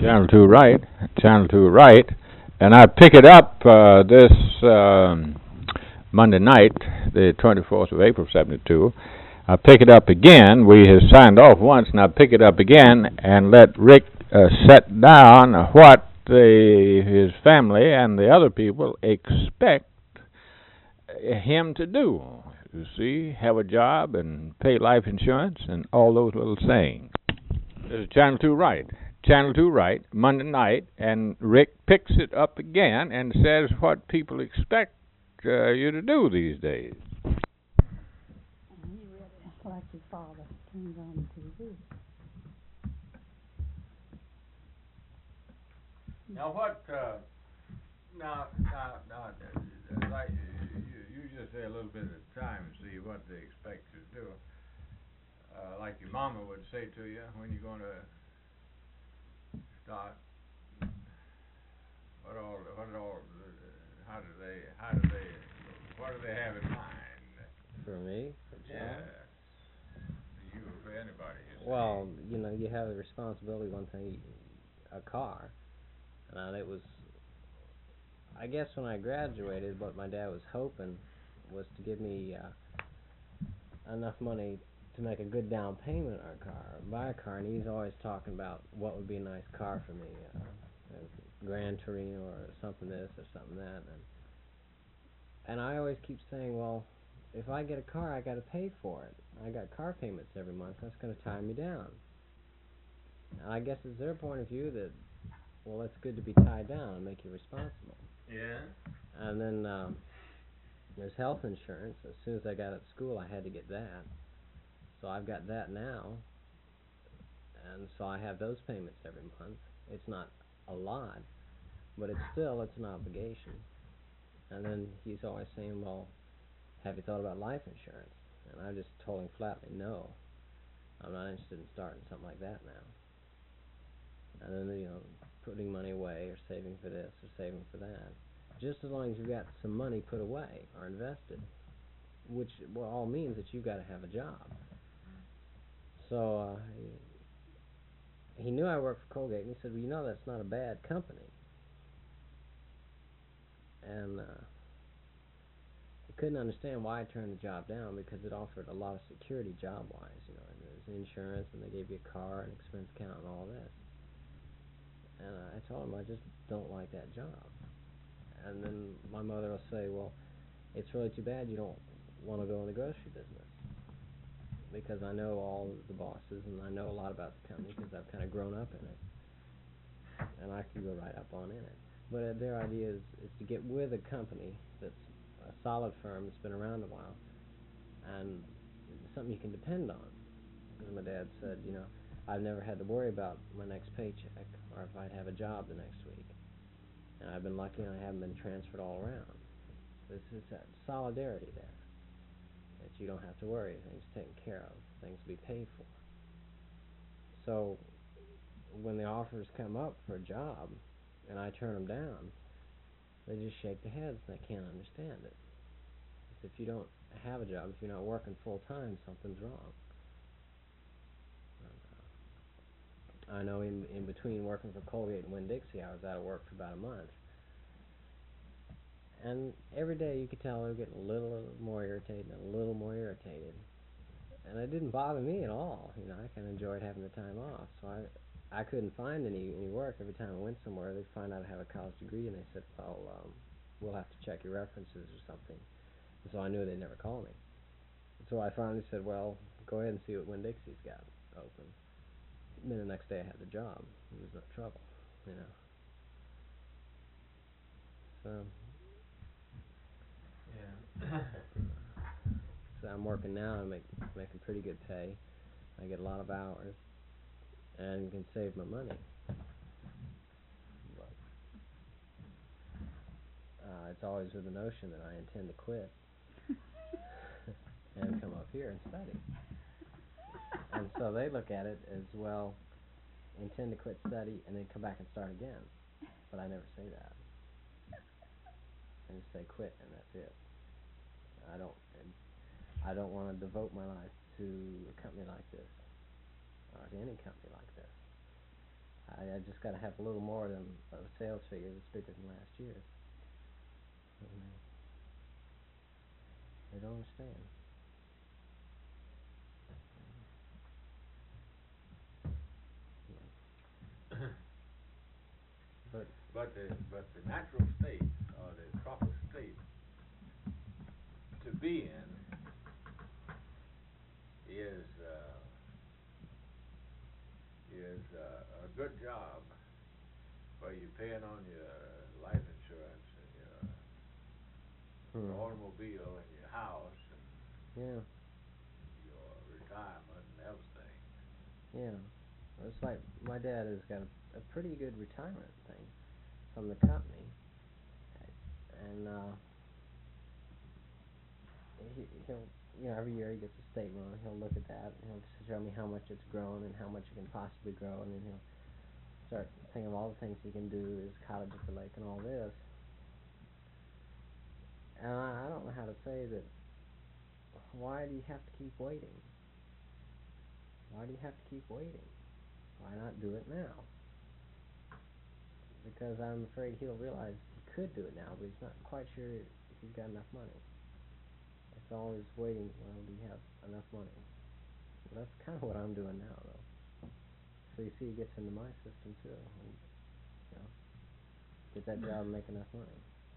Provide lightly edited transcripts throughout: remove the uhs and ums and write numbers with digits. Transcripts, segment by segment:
Channel 2 right, Channel 2 right, and I pick it up this Monday night, the 24th of April, 72. I pick it up again. We have signed off once, and I pick it up again and let Rick set down what his family and the other people expect him to do. You see, have a job and pay life insurance and all those little sayings. This is Channel 2 right. Channel 2 right, Monday night, and Rick picks it up again and says what people expect you to do these days. He read it like his father turns on the TV. Now what? Like you just say a little bit at a time and see what they expect you to do. Like your mama would say to you, when you going to start? What do they have in mind? For me? For John? Yeah. For you or for anybody. Well, you have the responsibility, one thing, a car. And it was, I guess when I graduated, what my dad was hoping was to give me enough money to make a good down payment on a car, buy a car, and he's always talking about what would be a nice car for me, a Gran Torino or something this or something that, and I always keep saying, well, if I get a car, I got to pay for it. I got car payments every month. That's going to tie me down. And I guess it's their point of view that, well, it's good to be tied down and make you responsible. Yeah. And then there's health insurance. As soon as I got out of school, I had to get that. So I've got that now. And so I have those payments every month. It's not a lot, but it's an obligation. And then he's always saying, well, have you thought about life insurance? And I just told him flatly, no. I'm not interested in starting something like that now. And then, putting money away or saving for this or saving for that. Just as long as you've got some money put away or invested, which all means that you've got to have a job. So he knew I worked for Colgate, and he said, well, that's not a bad company. And he couldn't understand why I turned the job down, because it offered a lot of security job-wise, and there's insurance, and they gave you a car and expense account and all this. And I told him I just don't like that job. And then my mother will say, well, it's really too bad you don't want to go in the grocery business, because I know all the bosses and I know a lot about the company because I've kind of grown up in it, and I can go right up on in it. But their idea is to get with a company that's a solid firm that's been around a while and something you can depend on. Because my dad said, I've never had to worry about my next paycheck or if I'd have a job the next week. And I've been lucky and I haven't been transferred all around. This is that solidarity there, that you don't have to worry, things taken care of, things to be paid for. So when the offers come up for a job and I turn them down, they just shake their heads and they can't understand it. If you don't have a job, if you're not working full-time, something's wrong. I know in between working for Colgate and Winn-Dixie, I was out of work for about a month. And every day you could tell they were getting a little more irritated and a little more irritated. And it didn't bother me at all. I kind of enjoyed having the time off. So I couldn't find any work. Every time I went somewhere, they'd find out I have a college degree, and they said, well, we'll have to check your references or something. And so I knew they'd never call me. So I finally said, well, go ahead and see what Winn-Dixie's got open. And then the next day I had the job. It was no trouble, So... yeah. So I'm working now and making pretty good pay. I get a lot of hours and can save my money. But it's always with the notion that I intend to quit and come up here and study. And so they look at it as, well, intend to quit study and then come back and start again. But I never say that. I just say quit and that's it. I don't want to devote my life to a company like this, or to any company like this. I just got to have a little more than a sales figure that's bigger than last year's. And they don't understand. But the natural state, or the proper state to be in, is a good job where you're paying on your life insurance and your automobile and your house and your retirement and everything. Yeah. Well, it's like my dad has got a pretty good retirement thing from the company, and he'll, every year he gets a statement, and he'll look at that, and he'll show me how much it's grown and how much it can possibly grow, and then he'll start thinking of all the things he can do, his cottage at the lake and all this. And I don't know how to say that. Why do you have to keep waiting? Why do you have to keep waiting? Why not do it now? Because I'm afraid he'll realize he could do it now, but he's not quite sure if he's got enough money. It's always waiting, well, do you have enough money? Well, that's kind of what I'm doing now, though. So you see, he gets into my system, too. And, get that job and make enough money.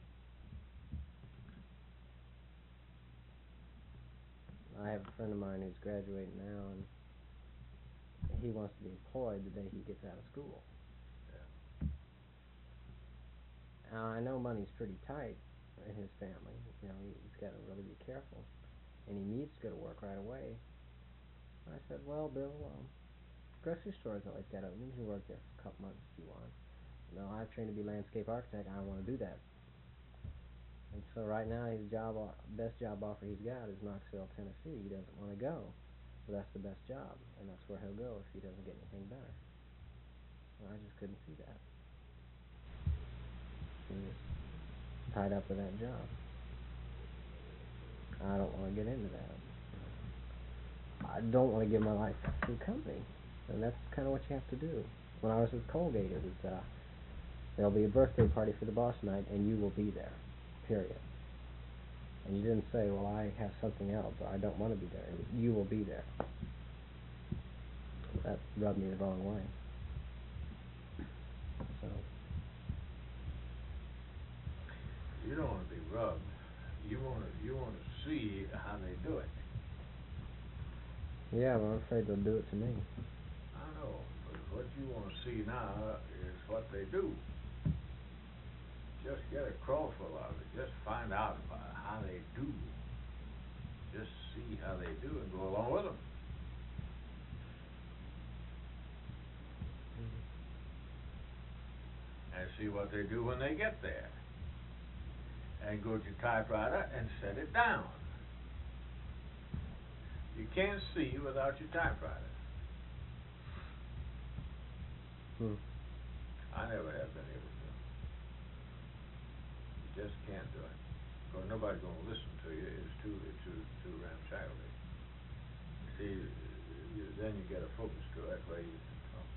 I have a friend of mine who's graduating now, and he wants to be employed the day he gets out of school. Now, I know money's pretty tight in his family. He's got to really be careful, and he needs to go to work right away. I said, well, Bill, grocery stores always got open. You can work there for a couple months if you want. No, I've trained to be landscape architect. I don't want to do that. And so right now, his best job offer he's got is Knoxville, Tennessee. He doesn't want to go, but that's the best job, and that's where he'll go if he doesn't get anything better. Well, I just couldn't see that. He was tied up with that job. I don't want to get into that. I don't want to give my life to a company, and that's kind of what you have to do. When I was with Colgate, it was there'll be a birthday party for the boss tonight, and you will be there, period. And you didn't say, well, I have something else, or I don't want to be there. You will be there. That rubbed me the wrong way. So you don't want to be rubbed. You want to see how they do it. Yeah, well, I'm afraid they'll do it to me. I know, but what you want to see now is what they do. Just get a crawful of it. Just find out how they do. Just see how they do and go along with them. And see what they do when they get there. And go to your typewriter and set it down. You can't see without your typewriter. I never have been able to. You just can't do it. Because nobody's going to listen to you. It's too ramshackly. See, then you get a focus to it where you can talk.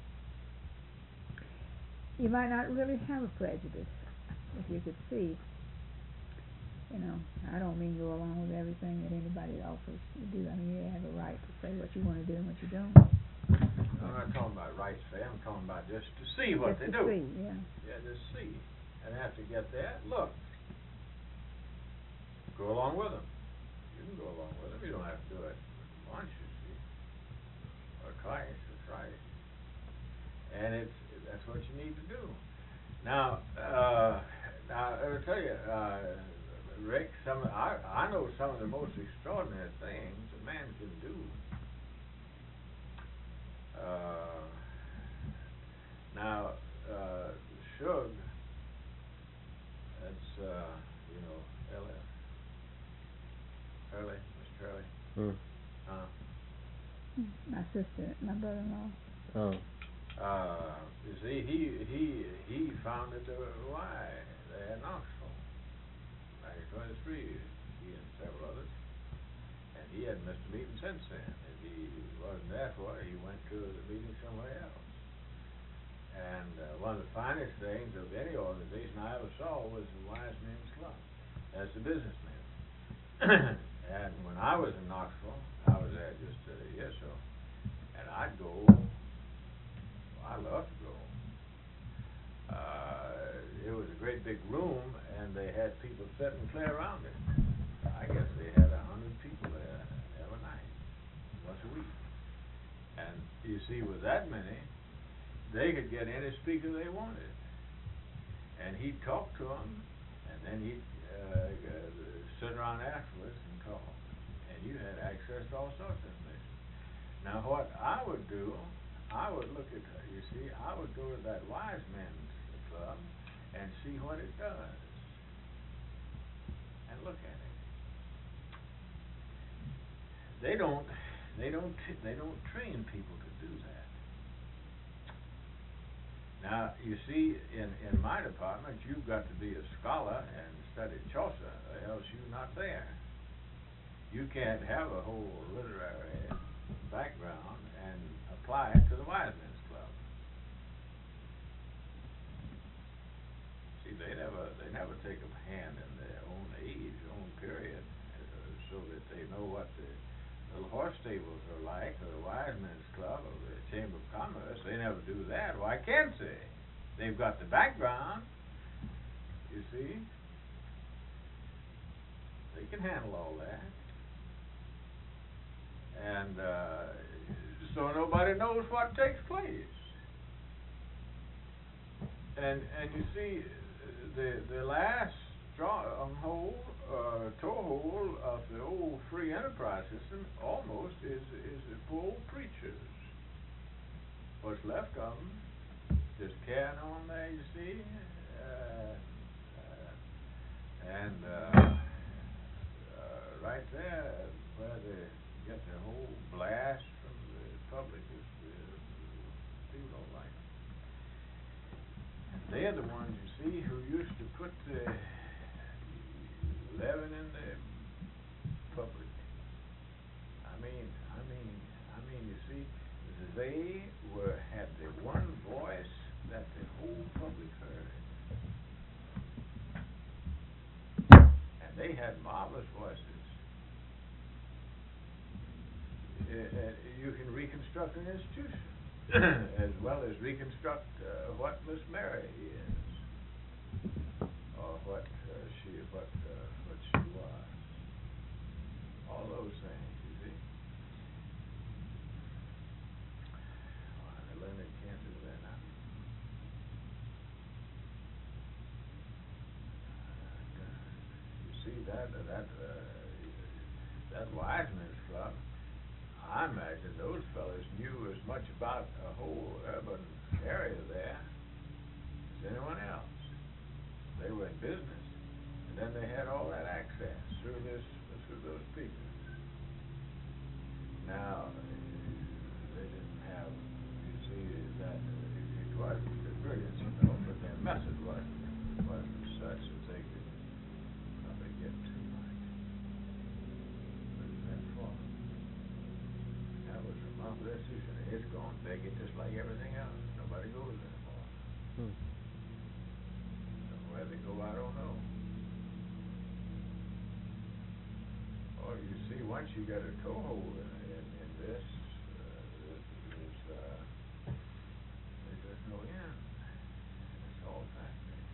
You might not really have a prejudice if you could see. I don't mean go along with everything that anybody offers to do. I mean, you have a right to say what you want to do and what you don't. I'm not talking about rights say. I'm talking about just to see what they do. See, yeah. Yeah, just see. And after you get there, look. Go along with them. You can go along with them. You don't have to do it once, you see. Or twice or thrice. And that's what you need to do. Now I'll tell you, Rick, I know some of the most extraordinary things a man can do. Shug, that's Hurley, Mr. Hurley. My sister, my brother-in-law. Oh. You see, he founded the Y there in Knoxville back in 23. He and several others, and he hadn't missed a meeting since then. If he wasn't there for it, he went to the meeting somewhere else. And one of the finest things of any organization I ever saw was the Wise Men's Club. That's the businessmen. And when I was in Knoxville, I was there just a year or so, and I'd go. I loved to go. It was a great big room, and they had people sitting clear around it. I guess they had 100 people there every night, once a week. And you see, with that many, they could get any speaker they wanted. And he'd talk to them, and then he'd sit around afterwards and talk. And you had access to all sorts of information. Now, what I would do, I would look at, you see, I would go to that Wise Men's Club and see what it does. And look at it. They don't train people to do that. Now, you see, in my department, you've got to be a scholar and study Chaucer, or else you're not there. You can't have a whole literary background and apply it to the Wise Men's Club. See, they never take a hand in their own age, own period, so that they know what the little horse stables are like, or the Wise Men's Club, or the Chamber of Commerce. They never do that. Why can't they? They've got the background, you see. They can handle all that. And so nobody knows what takes place. And you see, the last toehold of the old free enterprise system almost is the poor old preachers. What's left of them, just carrying on there, you see, and right there where they get their whole blast from the public is people don't like them. And they're the ones, you see, who used to put the leaven in the public. I mean, you see, they had the one voice that the whole public heard. And they had marvelous voices. You can reconstruct an institution as well as reconstruct what Miss Mary is, or what she was. All those things, you see. Leonard can't do that now. You see that Wise Men's Club. I imagine those fellas knew as much about a whole urban area there as anyone else. They were in business, and then they had all that access through those speakers. Now, they didn't have, you see, that it was the brilliance, you know, but their method wasn't such that they could probably get too much. What is that for? That was a marvelous institution. It's gone begging just like everything else. Nobody goes anymore. Where they go, I don't know. Or you see, once you get a toehold in this, there's just no end. It's all fascinating.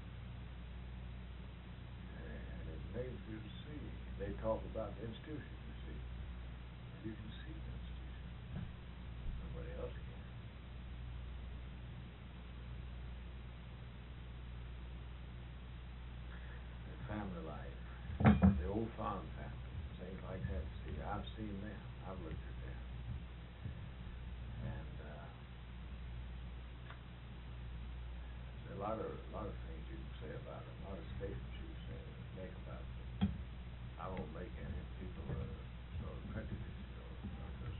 And it makes you see. They talk about the institution, you see. You can see the institution. Nobody else can. The family life, the old farm family, things like that. See, I've seen them. I've looked at them. And there's a lot of things you can say about them, a lot of statements you can make about them. I won't make any people sort of prejudice, you know, because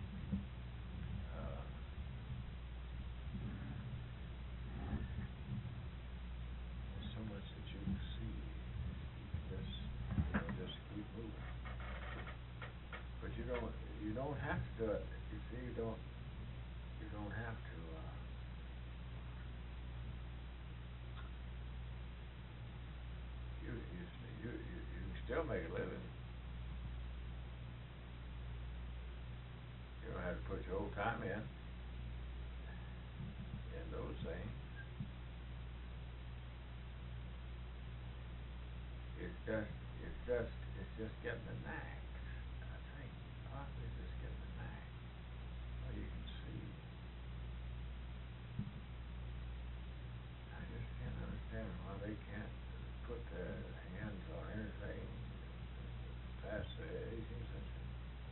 there's so much that you can see. You can just keep moving. But you don't have to do it. You see, you don't have to still make a living. You don't have to put your whole time in those things. It's just getting the knack. I think partly it's just getting the knack. Well, you can see. I just can't understand why they can't put their hands on anything past the 18th century.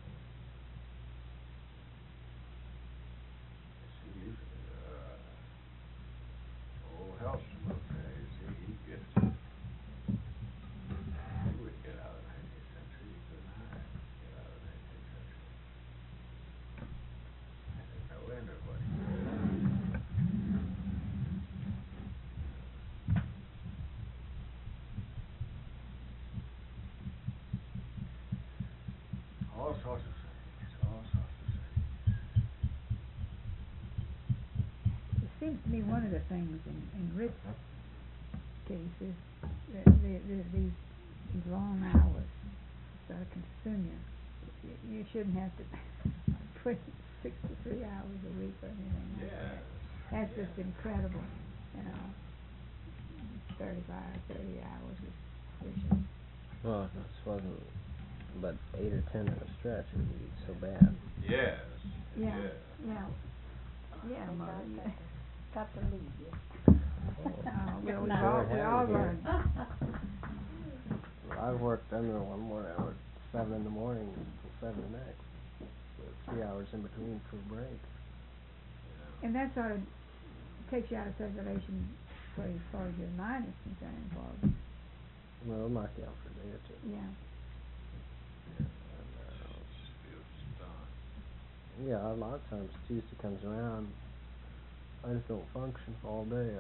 See, old Hellstrom up there, you see, he gets it. He wouldn't get out of the 19th century. He couldn't hire get out of the 19th century. And there's no end of what he did. All sorts of things. All sorts of things. It seems to me one of the things in Rick's case is that these long hours sort of consume you. You shouldn't have to put 63 hours a week or anything like that. That's just incredible, you know. 30 hours is sufficient. Well, if this wasn't but 8 or 10 in a stretch, it would be so bad. Yes. Yeah. Mother. Got to leave you. Well, we all learn. I worked under one morning, I worked 7 in the morning till 7 the next, with 3 hours in between for breaks. And that sort of takes you out of circulation for as far as your mind is concerned, Bob. Well, it'll knock you out for a day or two. Yeah. Yeah, a lot of times Tuesday comes around, I just don't function all day.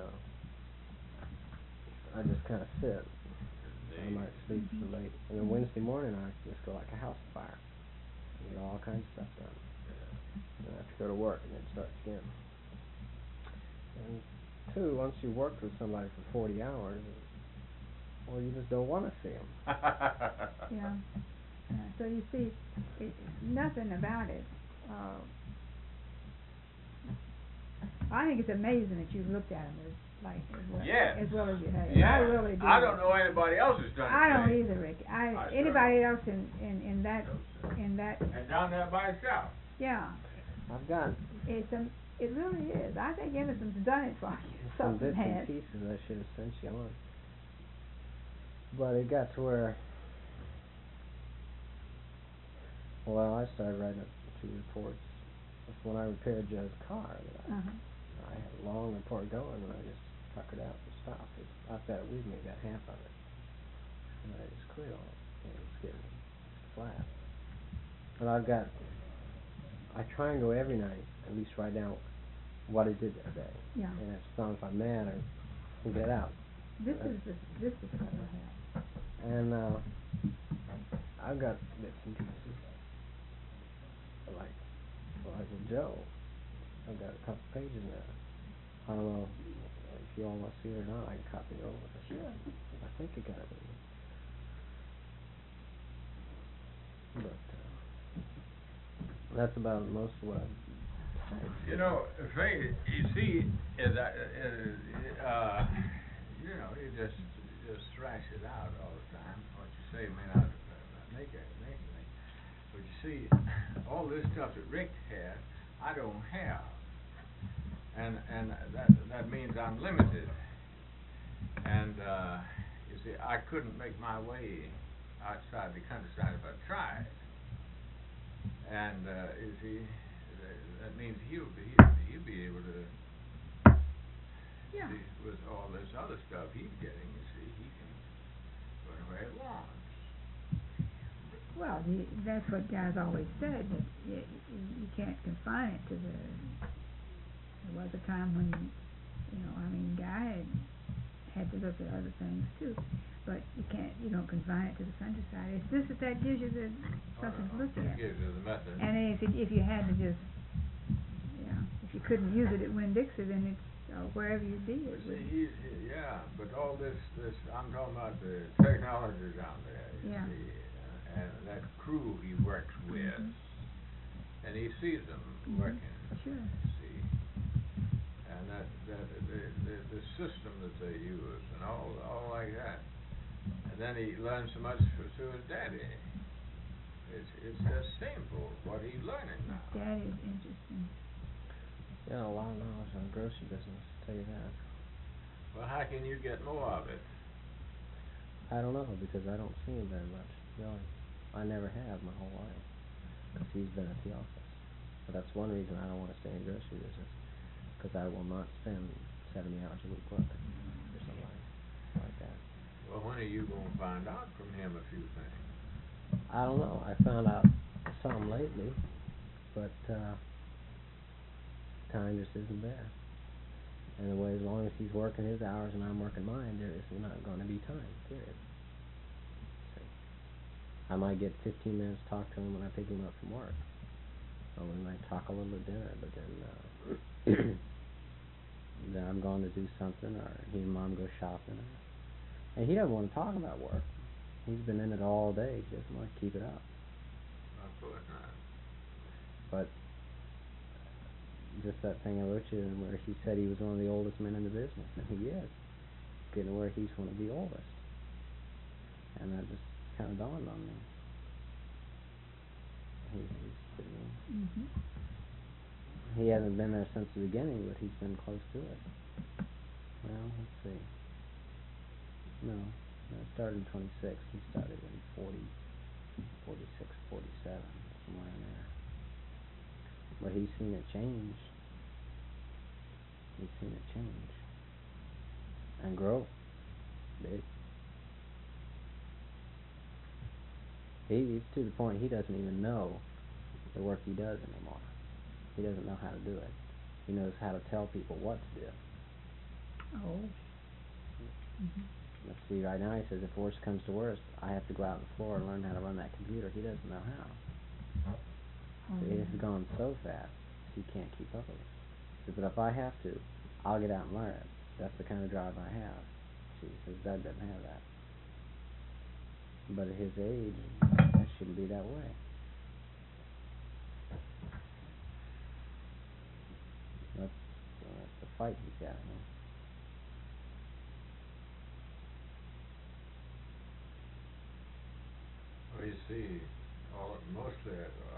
I just kind of sit. I might sleep too late. And then Wednesday morning I just go like a house fire. Get all kinds of stuff done. And I have to go to work and it starts again. And two, once you work with somebody for 40 hours, well, you just don't want to see them. Yeah. So you see, nothing about it. I think it's amazing that you've looked at them as well as you have. Yeah. I really do. I don't know anybody else who's done it. I don't either, Rick. Anybody else in that. And down there by itself. Yeah. I've got. It really is. I think Innocent's done it for you. Some bits and pieces I should have sent you on. But it got to where. Well, I started writing up 2 reports. That's when I repaired Joe's car. I had a long report going, and I just tuckered out and stopped. I've got it with me, got half of it. And I just quit on it. And it's getting flat. But I try and go every night, at least write down what I did that day. Yeah. And if I'm mad, I get out. This is what I have. And I've got bits and pieces. Like with Joe, I've got a couple pages in there. I don't know if you all want to see it or not. I can copy it over. Sure. I think I got it with me. But that's about most of what I've typed. You know, you see, you just thrash it out all the time. What you say may not make anything. But you see, all this stuff that Rick had, I don't have. And that means I'm limited. And you see, I couldn't make my way outside the countryside if I tried. And you see, that means he'll be able to. Yeah. See, with all this other stuff he's getting, you see, he can go anywhere he wants. Well, that's what guys always said, that you can't confine it to the. There was a time when, Guy had to look at other things too, but you don't confine it to the countryside. It's just that gives you something to look at. It gives you the method. And if you had to just, if you couldn't use it at Winn-Dixie, then it's or wherever you did. But see, wouldn't it? yeah, but all this, I'm talking about the technology down there, you Yeah. see, and that crew he works with, and he sees them working, Sure. you see, and the system that they use, and all like that, and then he learns so much through his daddy. It's just shameful what he's learning now. That is interesting. Yeah, a lot of knowledge on the grocery business, I'll tell you that. Well, how can you get more of it? I don't know, because I don't see him very much, really. I never have my whole life, because he's been at the office. But that's one reason I don't want to stay in grocery business, because I will not spend 70 hours a week working for somebody like that. Well, when are you going to find out from him a few things? I don't know. I found out some lately, but time just isn't there. And the way, as long as he's working his hours and I'm working mine, there is not going to be time, period. See? I might get 15 minutes to talk to him when I pick him up from work. Or we might talk a little at dinner, but then then I'm going to do something, or he and Mom go shopping. And he doesn't want to talk about work. He's been in it all day. He doesn't want to keep it up. Of course not. But just that thing I wrote you where he said he was one of the oldest men in the business, and he is. Getting to where he's one of the oldest. And that just kind of dawned on me. He hasn't been there since the beginning, but he's been close to it. Well, let's see. No, it started in 26. He started in 40, 46, 47, somewhere in there. But he's seen it change. He's seen it change. And grow. Big. He's to the point he doesn't even know the work he does anymore. He doesn't know how to do it. He knows how to tell people what to do. Oh. Let's see, right now he says if worst comes to worst, I have to go out on the floor and learn how to run that computer. He doesn't know how. It has gone so fast, he can't keep up with it. He says, but if I have to, I'll get out and learn it. That's the kind of drive I have. See, he says Doug doesn't have that. But at his age, that shouldn't be that way. That's the fight he's got. Well, you see, mostly,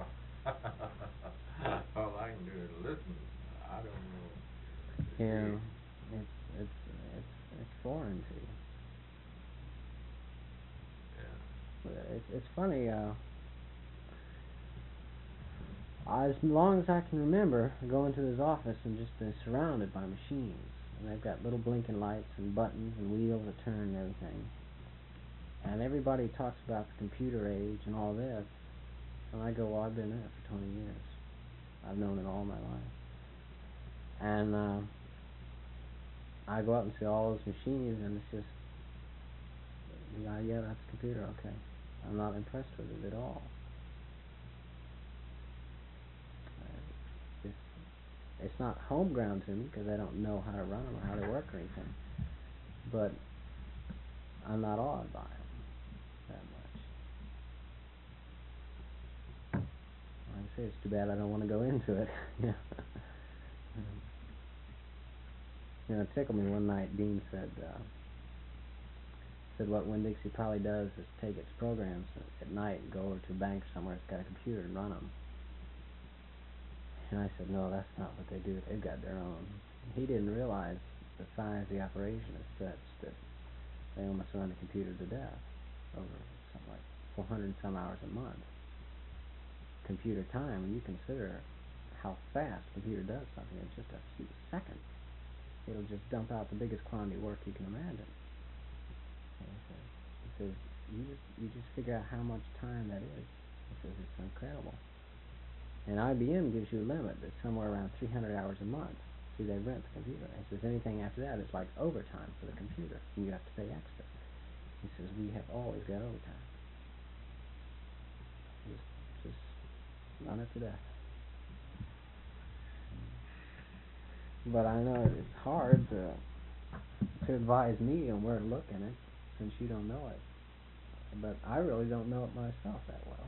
all I can do is listen. I don't know. Yeah, it's foreign to you. Yeah. It's funny. As long as I can remember, I go into his office and just been surrounded by machines. And they've got little blinking lights and buttons and wheels that turn and everything. And everybody talks about the computer age and all this. And I go, well, I've been in it for 20 years. I've known it all my life. And I go out and see all those machines, and it's just, yeah, that's a computer, okay. I'm not impressed with it at all. It's not home ground to me because I don't know how to run them or how they work or anything. But I'm not awed by them that much. Like I say, it's too bad I don't want to go into it. It tickled me one night. Dean said what Winn-Dixie probably does is take its programs at night and go over to a bank somewhere that's got a computer and run them. And I said, no, that's not what they do. They've got their own. He didn't realize the size of the operation is such that they almost run the computer to death over something like 400 and some hours a month. Computer time, when you consider how fast a computer does something in just a few seconds, it'll just dump out the biggest quantity of work you can imagine. He says, you just figure out how much time that is. He says, it's incredible. And IBM gives you a limit that's somewhere around 300 hours a month. See, they rent the computer. He says anything after that is like overtime for the computer, and you have to pay extra. He says we have always got overtime. Just run it to death. But I know it's hard to advise me on where to look in it, since you don't know it. But I really don't know it myself that well.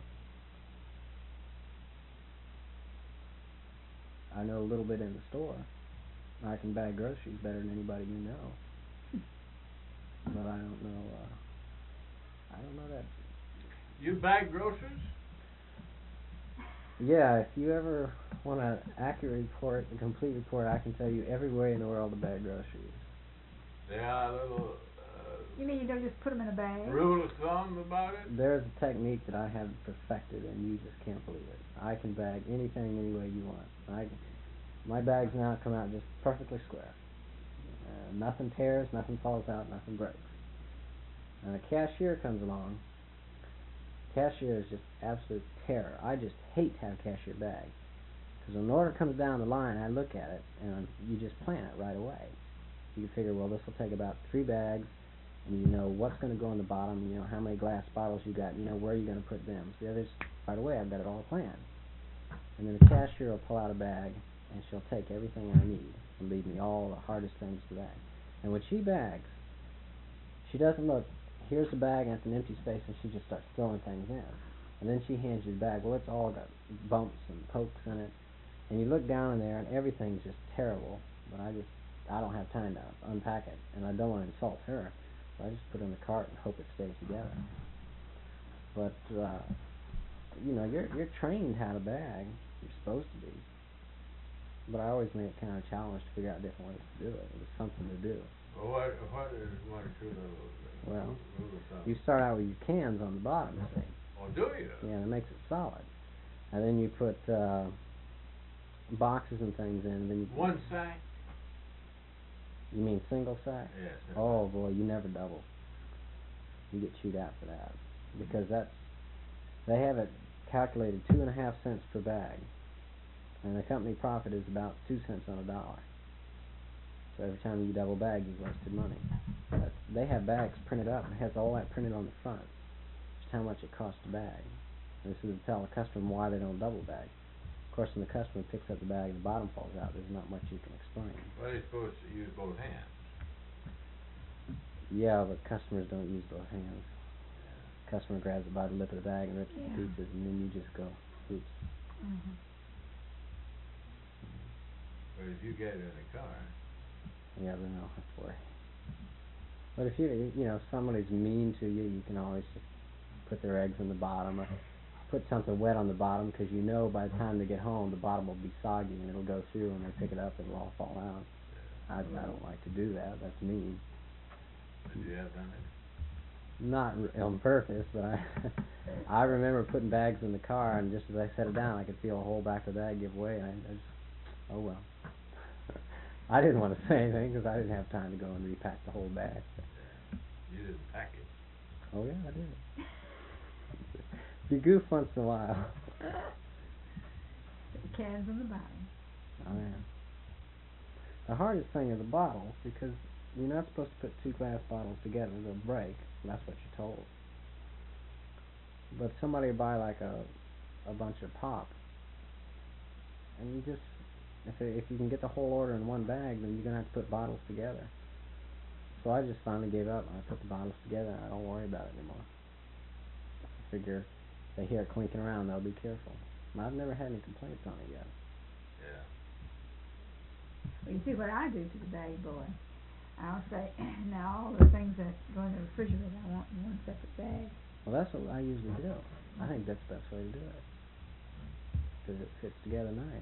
I know a little bit in the store. I can bag groceries better than anybody you know. But I don't know. I don't know that. You bag groceries? Yeah, if you ever want an accurate report, a complete report, I can tell you every way in the world to bag groceries. There are little You mean you don't just put them in a bag? rule of thumb about it? There's a technique that I have perfected, and you just can't believe it. I can bag anything any way you want. My bags now come out just perfectly square. Nothing tears, nothing falls out, nothing breaks. And a cashier comes along. Cashier is just absolute terror. I just hate to have cashier bag. Because when an order comes down the line, I look at it, and you just plan it right away. You figure, well, this will take about 3 bags, and you know what's going to go in the bottom, you know how many glass bottles you got, you know where you're going to put them. So the others, right away, I've got it all planned. And then the cashier will pull out a bag, and she'll take everything I need and leave me all the hardest things to bag. And when she bags, she doesn't look, here's the bag, and it's an empty space, and she just starts throwing things in. And then she hands you the bag. Well, it's all got bumps and pokes in it. And you look down in there, and everything's just terrible. But I don't have time to unpack it, and I don't want to insult her. So I just put it in the cart and hope it stays together. But you know, you're trained how to bag. You're supposed to be. But I always make it kind of a challenge to figure out different ways to do it. It was something to do. Well, what is one or two little Well, rule of thumb? you start out with your cans on the bottom, see. Oh, do you? Yeah, that makes it solid. And then you put boxes and things in, and then you One sack? You mean single sack? Yes. Oh boy, you never double. You get chewed out for that, because they have it calculated 2.5 cents per bag, and the company profit is about 2 cents on a dollar. So every time you double bag, you've wasted money. They have bags printed up. It has all that printed on the front. Just how much it costs to bag. And this is to tell the customer why they don't double bag. Of course, when the customer picks up the bag and the bottom falls out, there's not much you can explain. Well, you're supposed to use both hands. Yeah, but customers don't use both hands. Customer grabs it by the lip of the bag and rips it to pieces, and then you just go, oops. Mm-hmm. But if you get it in the car. Yeah, then I don't have to worry. But if if somebody's mean to you, you can always just put their eggs in the bottom, or put something wet on the bottom, because you know by the time they get home, the bottom will be soggy, and it'll go through, and they pick it up, and it'll all fall out. I don't like to do that. That's mean. Did you have done it? Not on purpose, but I remember putting bags in the car, and just as I set it down, I could feel a whole back of the bag give way, and I just, oh well. I didn't want to say anything, because I didn't have time to go and repack the whole bag. Yeah. You didn't pack it. Oh yeah, I did. You goof once in a while. The cans on the bottom. Oh yeah. The hardest thing are the bottles, because you're not supposed to put 2 glass bottles together, they'll break. That's what you're told. But somebody will buy like a bunch of pop, and you just, if you can get the whole order in one bag, then you're gonna have to put bottles together. So I just finally gave up, and I put the bottles together, and I don't worry about it anymore. I figure if they hear it clinking around, they'll be careful. And I've never had any complaints on it yet. Yeah. Well, you see what I do to the bag boy. I'll say, now all the things that go in the refrigerator, I want in one separate bag. Well, that's what I usually do. I think that's the best way to do it, because it fits together nice.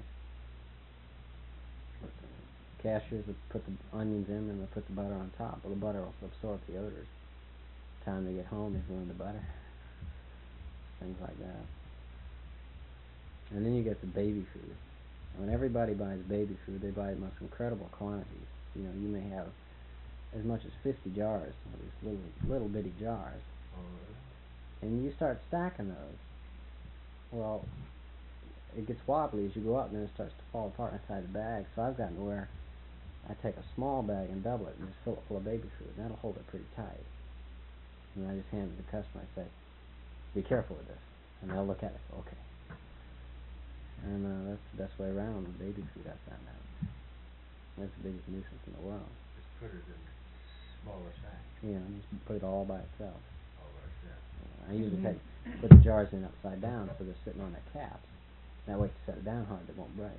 Cashiers will put the onions in, and they'll put the butter on top. Well, the butter will absorb the odors. By the time they get home, they've ruined the butter. Things like that. And then you get the baby food. When everybody buys baby food, they buy the most incredible quantities. You know, you may have as much as 50 jars of these little bitty jars. Oh, really? And you start stacking those. Well, it gets wobbly as you go up, and then it starts to fall apart inside the bag. So I've gotten to where I take a small bag and double it and just fill it full of baby food, and that'll hold it pretty tight. And I just hand it to the customer and say, be careful with this. And they'll look at it and go, okay. And that's the best way around with baby food, I found out. That's the biggest nuisance in the world. Just put it in smaller sacks. Yeah, and just put it all by itself. All by itself. I usually put the jars in upside down so they're sitting on their caps. That way, if you set it down hard, they won't break.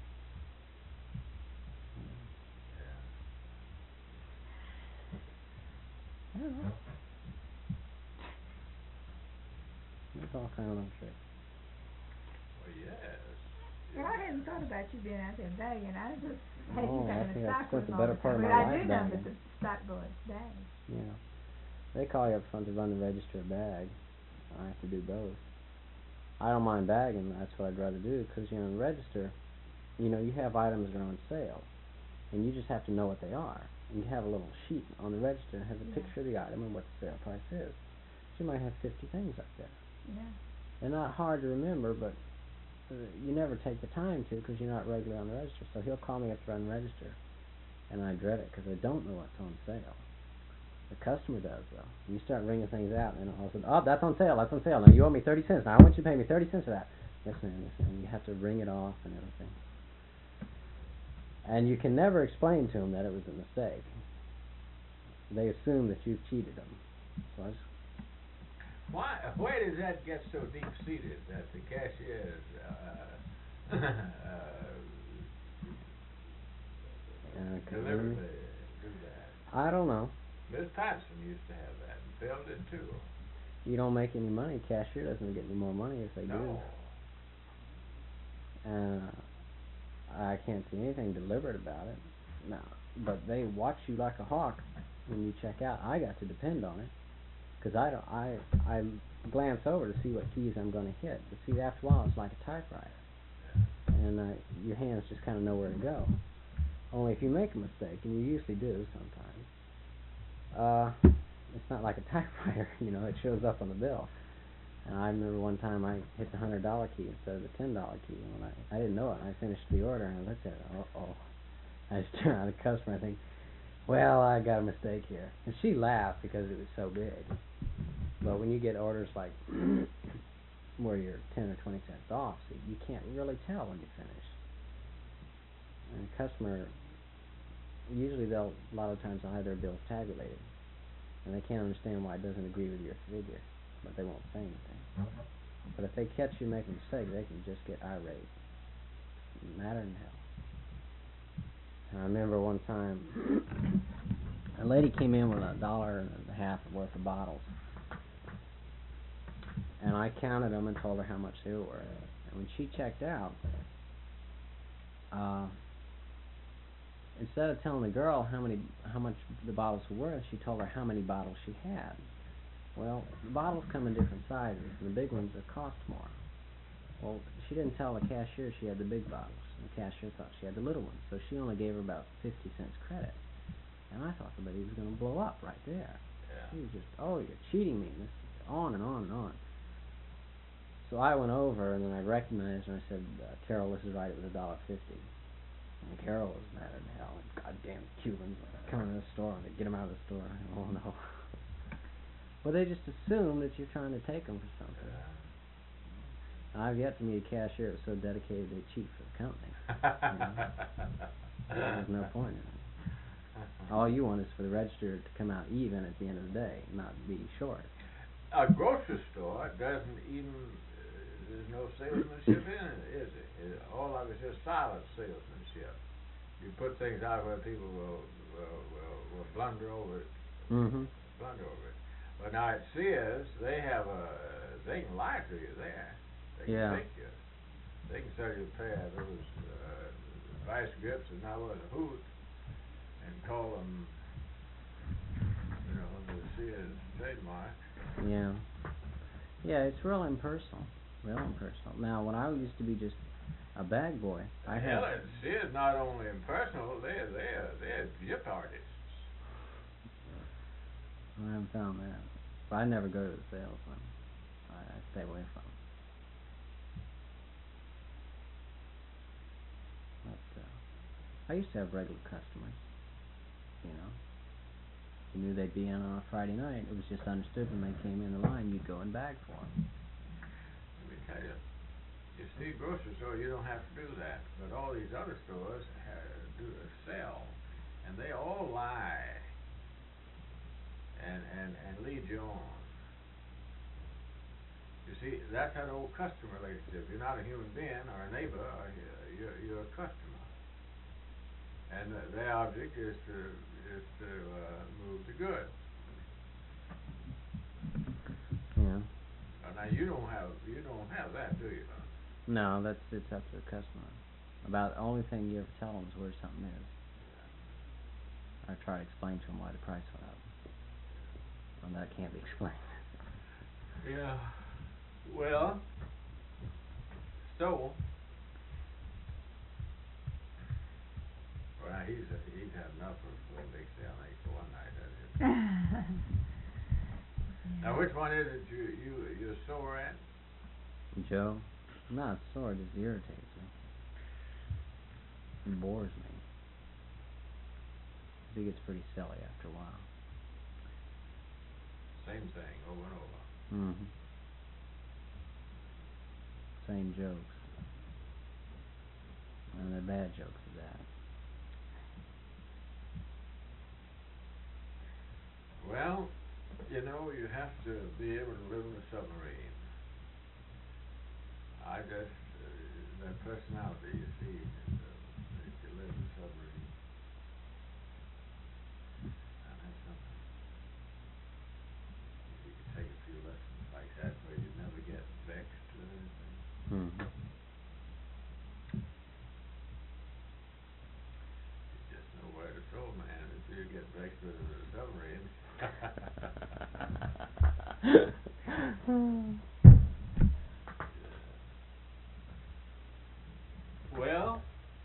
I don't know. There's all kind of little tricks. Well, yes. Well, I hadn't thought about you being out there bagging. I just had you I bagging think the I've stock spent room the all better the part time. of But my I life do know that bagging. the stock boys bag. Yeah. They call you up front to run the register or bag. I have to do both. I don't mind bagging. That's what I'd rather do because, you know, in the register, you know, you have items that are on sale, and you just have to know what they are. You have a little sheet on the register that has a picture of the item and what the sale price is. So you might have 50 things up there. Yeah. They're not hard to remember, but you never take the time to because you're not regular on the register. So he'll call me up to run the register, and I dread it because I don't know what's on sale. The customer does, though. You start ringing things out, and all of a sudden, oh, that's on sale, that's on sale. Now you owe me 30 cents. Now I want you to pay me 30 cents for that. Yes, ma'am, yes, ma'am. You have to ring it off and everything. And you can never explain to them that it was a mistake. They assume that you've cheated them. So I just... Why does that get so deep-seated that the cashiers deliberately do that? I don't know. Miss Patterson used to have that, and Phil did too. You don't make any money. Cashier doesn't get any more money if they do. I can't see anything deliberate about it. No, but they watch you like a hawk when you check out. I got to depend on it because I glance over to see what keys I'm going to hit. But see, after a while, it's like a typewriter, and your hands just kind of know where to go. Only if you make a mistake, and you usually do sometimes, it's not like a typewriter. You know, it shows up on the bill. And I remember one time I hit the $100 key instead of the $10 key. And when I didn't know it, and I finished the order, and I looked at it, I just turned on the customer, and I think, well, I got a mistake here. And she laughed because it was so big. But when you get orders like where you're 10 or 20 cents off, so you can't really tell when you finish. And the customer, usually a lot of times they'll have their bills tabulated, and they can't understand why it doesn't agree with your figure, but they won't say anything. But if they catch you making a mistake, they can just get irate. Madder than hell. I remember one time a lady came in with $1.50 worth of bottles, and I counted them and told her how much they were worth. And when she checked out, instead of telling the girl how much the bottles were worth, she told her how many bottles she had. Well, the bottles come in different sizes, and the big ones cost more. Well, she didn't tell the cashier she had the big bottles, and the cashier thought she had the little ones, so she only gave her about 50 cents credit. And I thought the lady was going to blow up right there. Yeah. She was just, oh, you're cheating me, and this on and on and on. So I went over, and then I recognized her, and I said, Carol, this is right, it was $1.50. And Carol was mad as hell, and goddamn Cubans coming to the store, and they get them out of the store. Oh, no. Well, they just assume that you're trying to take them for something. Yeah. I've yet to meet a cashier that's so dedicated they cheat for the company. You know? There's no point in it. All you want is for the register to come out even at the end of the day, not be short. A grocery store doesn't even, there's no salesmanship in it, is it? All of it's just silent salesmanship. You put things out where people will blunder over it. Mm-hmm. Blunder over it. But now at Sears, they can lie to you there. They can fake you. They can sell you a pair of those vice grips and now was a hoot and call them, the Sears trademark. Yeah. Yeah, it's real impersonal. Now, when I used to be just a bag boy, Sears not only impersonal, they're gift artists. I haven't found that. But I never go to the sales one. I stay away from them. But I used to have regular customers, you know. You knew they'd be in on a Friday night. It was just understood when they came in the line, you'd go and bag for them. Let me tell you, you see, grocery store, you don't have to do that. But all these other stores sell all lie and lead you on. You see, that's that old customer relationship. You're not a human being or a neighbor, or you're a customer. And their object is to move the goods. Yeah. Now you don't have that, do you? No, it's up to the customer. About the only thing you ever tell them is where something is. I try to explain to them why the price went up. And that can't be explained. Yeah. Well, so. Well, he's had enough of a big sale for one night. That is. Now, which one is it you're sore at? Joe? I'm not sore, it just irritates me. It bores me. He gets pretty silly after a while. Same thing over and over. Mm-hmm. Same jokes. And they're bad jokes at that. Well, you know, you have to be able to live in a submarine. I just, that personality, you see, if you live in a submarine, now that's something. If you could take a few lessons like that where you never get vexed or anything. Mm-hmm. You just know where to throw, man, if you get vexed with a submarine. Well,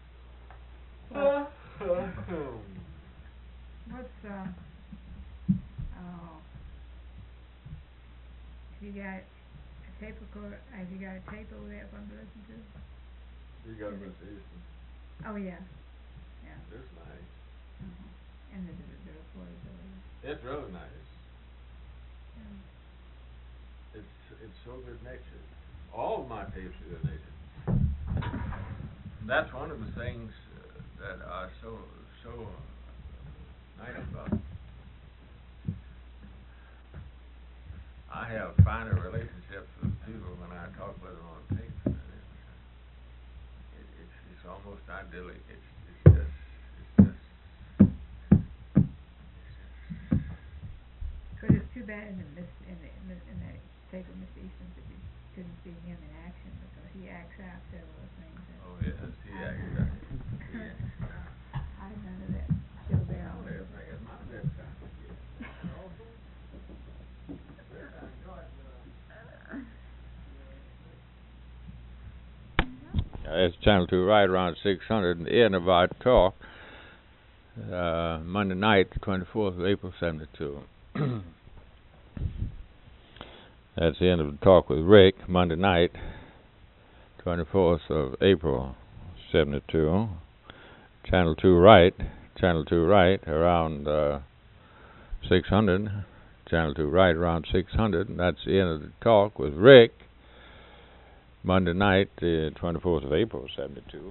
what's have you got a tape recorder? Have you got a tape over there for them to listen to? you got a Miss Easton. Oh yeah, yeah. It's nice. And the recorder's over there. It's really nice. Yeah. It's so good natured. All of my tapes are good natured. That's one of the things that are so nice about it. I have finer relationships with people when I talk with them on tape. It's almost idyllic. It's just. But it's too bad in that tape of Miss Easton's that you couldn't see him in action because he acts out several of the things. Oh yes, he acts out. I had none of that show there on it. Everything is my bedtime. It's Channel 2 right around 600, the end of our talk, Monday night, the 24th of April, 72. That's the end of the talk with Rick, Monday night, 24th of April, 72. Channel 2 right, around 600. Channel 2 right, around 600. That's the end of the talk with Rick, Monday night, the 24th of April, 72.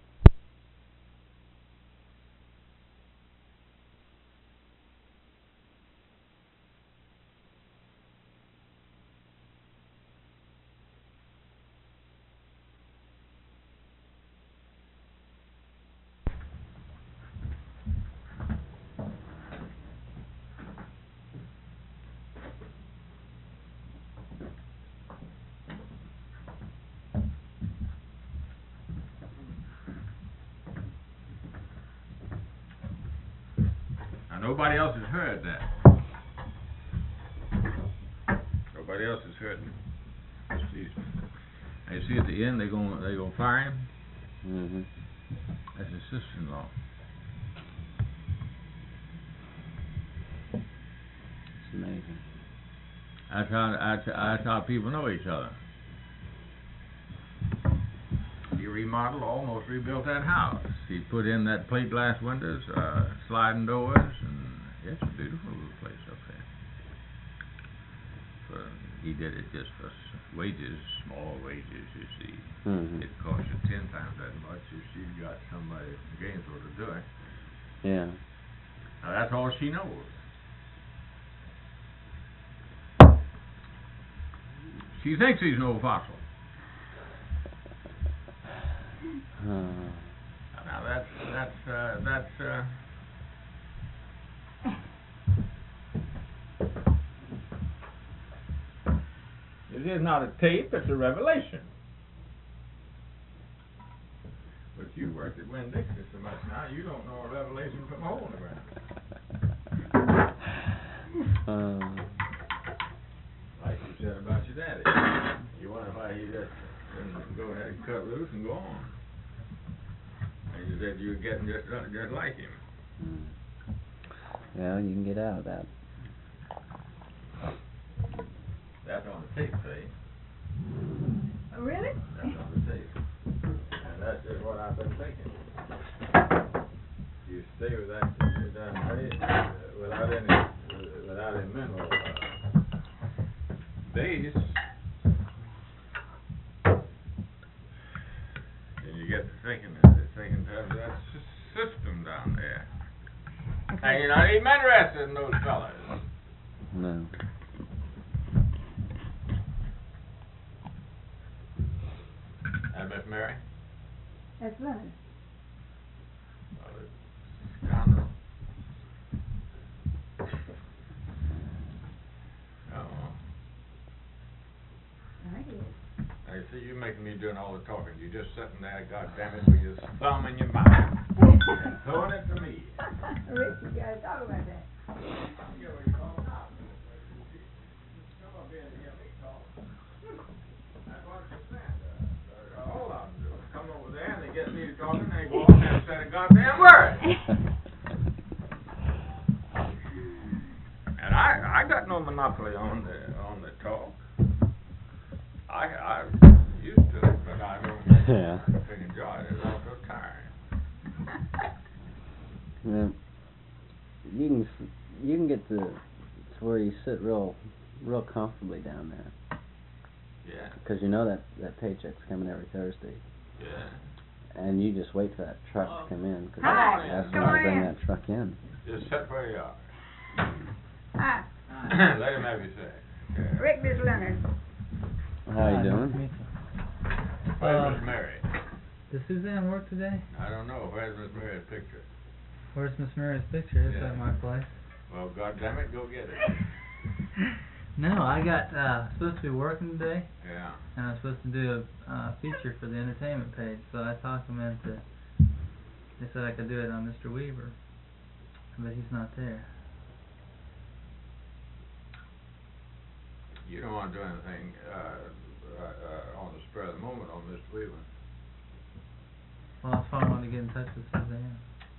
Nobody else has heard that. Nobody else has heard it. You see at the end they gonna fire him. Mm-hmm. That's his sister-in-law. It's amazing. That's how people know each other. He remodeled, almost rebuilt that house. He put in that plate glass windows, sliding doors, and it's a beautiful little place up there. He did it just for wages, small wages, you see. Mm-hmm. It cost you 10 times that much if you got somebody in Gainesville to do it. Yeah. That's all she knows. She thinks he's an old fossil. Now that's it is not a tape, it's a revelation. But you worked at Winn-Dixie so much now, you don't know a revelation from a hole in the ground. Like you said about your daddy. You wonder why he just didn't go ahead and cut loose and go on. And you said you were getting just like him. Well, you can get out of that. That's on the tape, say. Oh, really? That's on the tape. And that's just what I've been thinking. You stay with that without any mineral base, and you get to thinking of that system down there. And you're not even interested in those fellas. No. And Miss Mary? That's Leonard. Well, it's scoundrel. I did. I see you making me doing all the talking. You just sitting there, goddammit, with your thumb in your mouth and throwing it to me. Rick, you gotta talk about that. All of them do is come over there and they get me to talking and they go off and say a goddamn word. And I got no monopoly on the talk. I used to, but I don't enjoy it. It's also tiring. Yeah. You can get to where you sit real comfortably down there. Yeah. Because you know that paycheck's coming every Thursday. Yeah. And you just wait for that truck to come in. Cause Hi, that's come when on they bring in. that truck in. Just sit where you are. Hi, Let him have his say. Yeah. Rick, this Leonard. How you doing? Where's Miss Mary? Does Suzanne work today? I don't know. Where's Miss Mary's picture? Where's Miss Mary's picture? It's Yeah. at my place. Well, goddammit, go get it. No, I got supposed to be working today, Yeah. and I'm supposed to do a feature for the entertainment page. So I talked them into. They said I could do it on Mr. Weaver, but he's not there. You don't want to do anything on the spur of the moment on Mr. Weaver. Well, that's why I wanted to get in touch with Suzanne.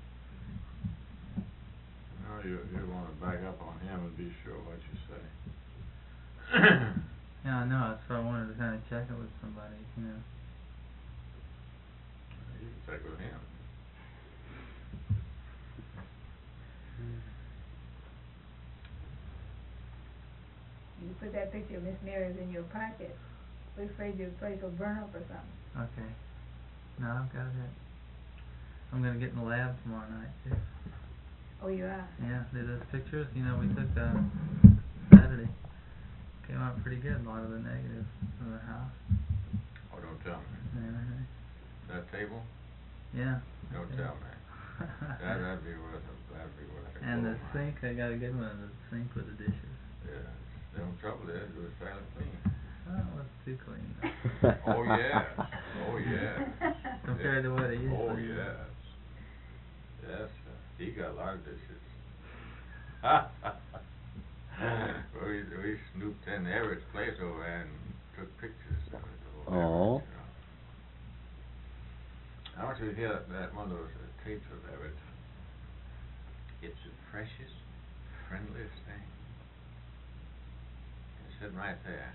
No, you want to back up on him and be sure what you say. Yeah, I know. So I wanted to kind of check it with somebody, you know. You can check with him. You put that picture of Miss Mary's in your pocket. We're afraid your place will burn up or something. Okay. No, I've got it. I'm gonna get in the lab tomorrow night too. Oh, you are? Yeah, do those pictures. You know, we took Saturday. Came out pretty good. A lot of the negatives of the house. Oh, don't tell me. Yeah. That table? Yeah. Don't okay. tell me. That'd be worth it. And the sink, I got a good one. The sink with the dishes. Yeah. The only trouble is it was fairly clean. Oh, it wasn't too clean. Oh yeah. Oh yeah. Compared to what it used Oh to be. yes. Yes, sir. He got a lot of dishes. we snooped in Everett's place over and took pictures of it. Oh. Everett, you know. I want you to hear that one of those tapes of Everett. It's the freshest, friendliest thing. It's sitting right there.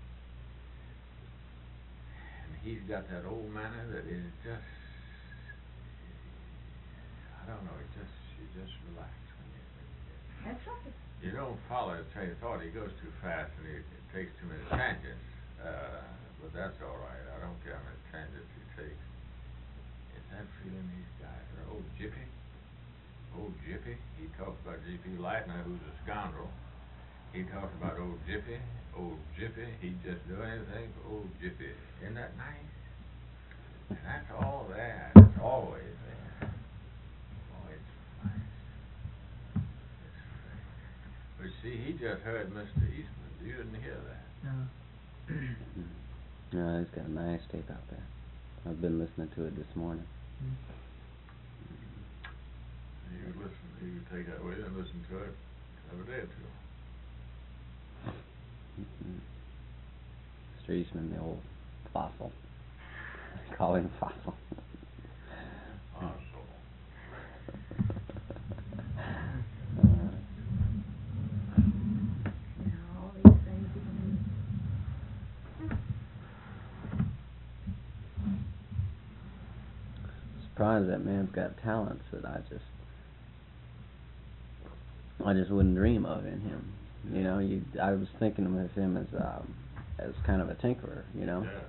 And he's got that old manner that is just, I don't know, you just relax when you get it. That's right. You don't follow his train of thought. He goes too fast and it takes too many tangents. But that's all right. I don't care how many tangents he takes. It's that feeling these guys are. Old Jippy Jiffy. He talks about G.P. Leitner, who's a scoundrel. He talks about old Jiffy. Old Jiffy, he'd just do anything for old Jiffy. Isn't that nice? And that's all there. It's always there. Oh, it's nice. But see, he just heard Mr. Eastman. You didn't hear that. No. No, he's got a nice tape out there. I've been listening to it this morning. You could take that with you and listen to it every day or two. Mr. Eastman, the old fossil. Call him fossil. All these things you can Surprised that man's got talents that I just wouldn't dream of in him. You know, I was thinking of him as kind of a tinkerer, you know. Yeah.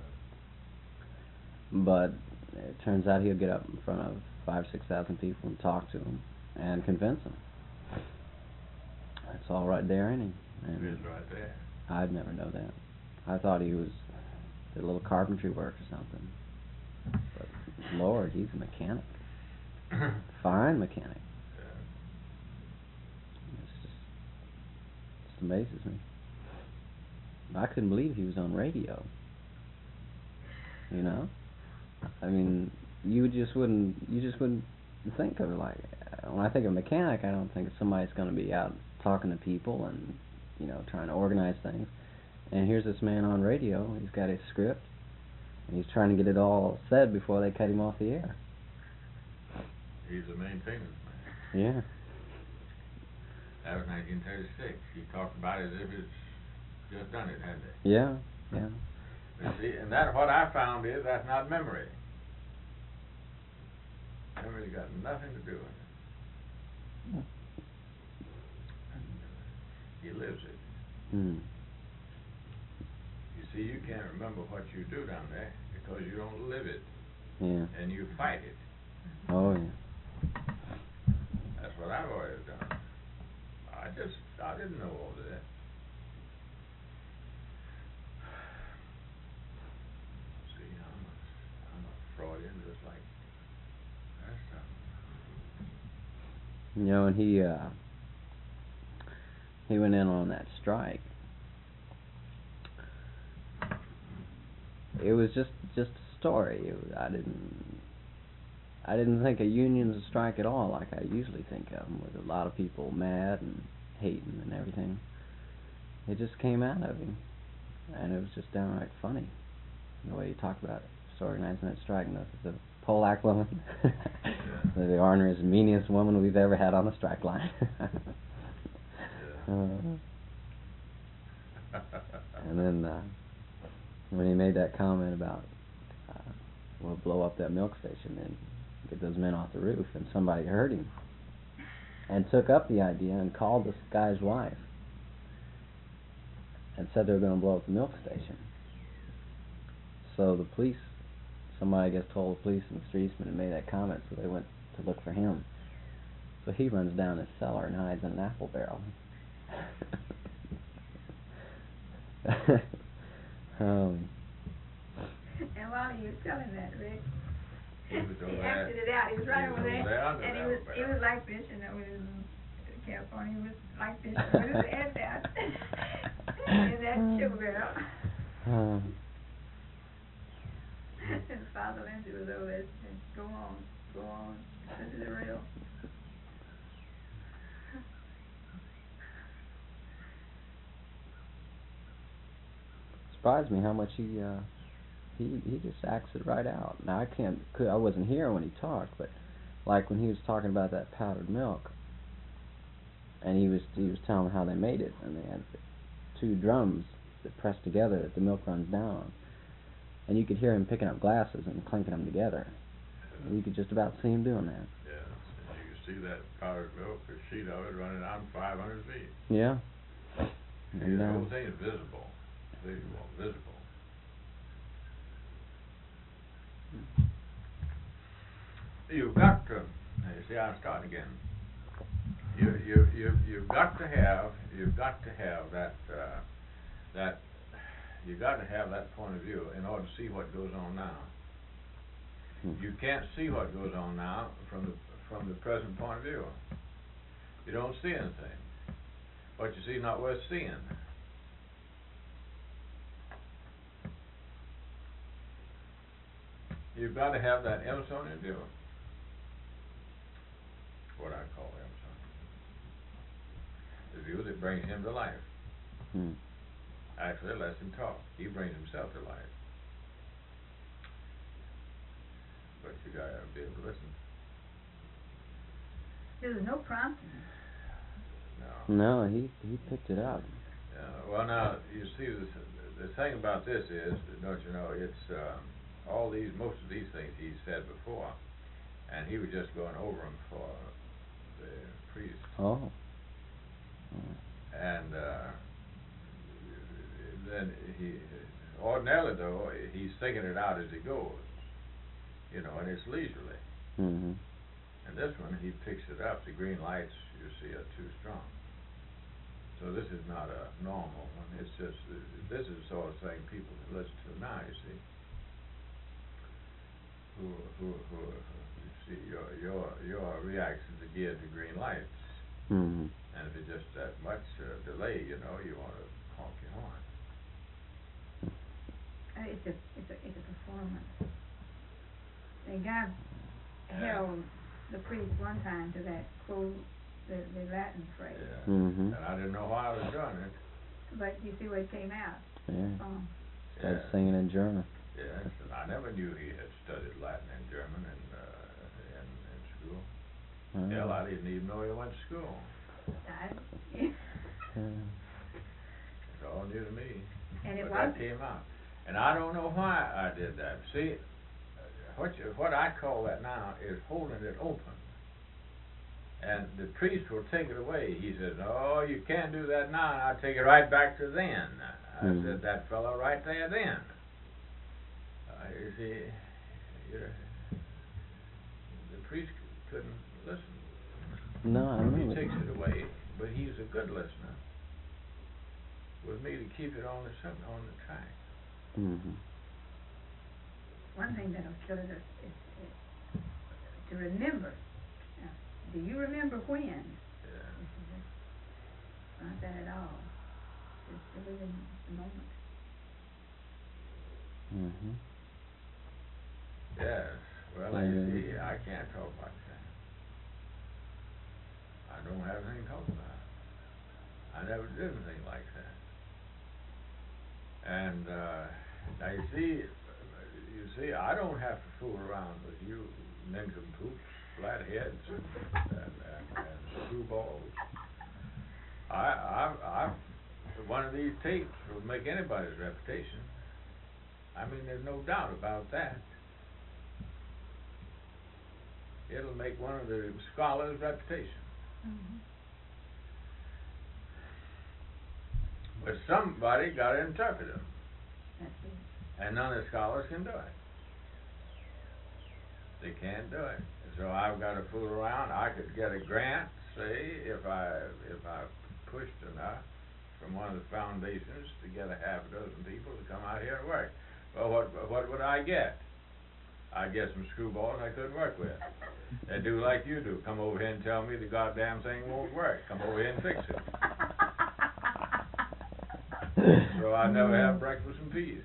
But it turns out he'll get up in front of 5,000-6,000 people and talk to them and convince them. It's all right there in him. It is right there. I'd never know that. I thought he did a little carpentry work or something. But Lord, he's a mechanic. Fine mechanic. Yeah. It just amazes me. I couldn't believe he was on radio. You know? I mean, you just wouldn't think of it like, when I think of mechanic, I don't think of somebody's going to be out talking to people and, you know, trying to organize things. And here's this man on radio, he's got his script, and he's trying to get it all said before they cut him off the air. He's a maintenance man. Yeah. That was 1936. He talked about it as if it's just done it, hadn't it? Yeah, yeah. But see, and that what I found is that's not memory. Memory's got nothing to do with it. He lives it. Hmm. You see, you can't remember what you do down there because you don't live it. Yeah. And you fight it. Oh, yeah. That's what I've always done. I didn't know all that. See, I'm a Freudian just like that stuff. You know, and he went in on that strike. It was just a story. I didn't think of unions a strike at all, like I usually think of them, with a lot of people mad and hating and everything. It just came out of him, and it was just downright funny the way he talked about organizing that strike. And the Polack woman, the orneriest, meanest woman we've ever had on the strike line. And then when he made that comment about we'll blow up that milk station and get those men off the roof, and somebody heard him and took up the idea and called this guy's wife and said they were going to blow up the milk station. So the police, somebody I guess told the police and Mr. Eastman had made that comment, so they went to look for him. So he runs down his cellar and hides in an apple barrel. And while he was telling that, Rick, He was over he there. acted it out. He was right He was over there, over there under and the he apple was like fishing with his cap on. He was like fishing with his head down in that sugar barrel. And Father Lindsay was over there saying, "Go on, this is real." Surprised me how much he just acts it right out. Now I wasn't here when he talked, but like when he was talking about that powdered milk, and he was telling how they made it, and they had two drums that press together that the milk runs down on, and you could hear him picking up glasses and clinking them together. You could just about see him doing that. Yeah, and you could see that powdered milk, a sheet of it running out 500 feet. Yeah. And the whole thing is visible. You've got to, you see, I'm starting again. You've got to have that point of view in order to see what goes on now. You can't see what goes on now from the present point of view. You don't see anything. What you see is not worth seeing. You've got to have that Emersonian view. What I call Emerson. The view that brings him to life. Actually, lets him talk. He brings himself to life. But you gotta be able to listen. There was no prompting. No, he picked it up. Yeah. Well, now you see, the thing about this is, don't you know? It's most of these things he said before, and he was just going over them for the priest. Oh. And then ordinarily though, he's thinking it out as he goes, you know, and it's leisurely. Mm-hmm. And this one, he picks it up. The green lights, you see, are too strong. So this is not a normal one. It's just, this is the sort of thing people can listen to now, you see. You see, your reactions are geared to green lights. Mm-hmm. And if it's just that much delay, you know, you want to honk your horn. It's a performance. The guy held the priest one time to that quote, the Latin phrase. Yeah. Mm-hmm. And I didn't know why I was doing it. But you see what came out. Yeah. Started Yeah. singing in German. Yes, and I never knew he had studied Latin and German in school. Hell, I didn't even know he went to school. It's all new to me. And it but that came out. And I don't know why I did that. See, what I call that now is holding it open. And the priest will take it away. He says, "Oh, you can't do that now." And I take it right back to then. I said, "That fellow right there then." You see, the priest couldn't listen. No, I remember. He takes it away, but he's a good listener. With me to keep it on the track. Mm-hmm. One thing that'll kill it is to remember. Now, do you remember when? Yeah. Not that at all. Just to live in the moment. Mm-hmm. Yes. Well, you see, I can't talk like that. I don't have anything to talk about. I never did anything like that. And now you see, I don't have to fool around with you nincompoops, flatheads, and screwballs. One of these tapes will make anybody's reputation. I mean, there's no doubt about that. It'll make one of the scholars' reputation. Mm-hmm. But somebody got to interpret them. That's it. And none of the scholars can do it. They can't do it. So I've got to fool around. I could get a grant, say, if I pushed enough from one of the foundations to get a half a dozen people to come out here and work. Well, what would I get? I'd get some screwballs I couldn't work with. They do like you do. Come over here and tell me the goddamn thing won't work. Come over here and fix it. So I never have breakfast in peace.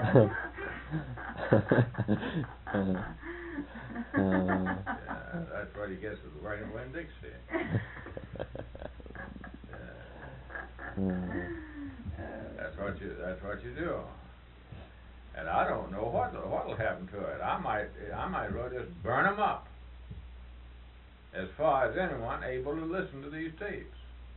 Yeah, that's what he gets with working with Dixie. Yeah. That's what you do. And I don't know what'll happen to it. I might well just burn them up. As far as anyone able to listen to these tapes.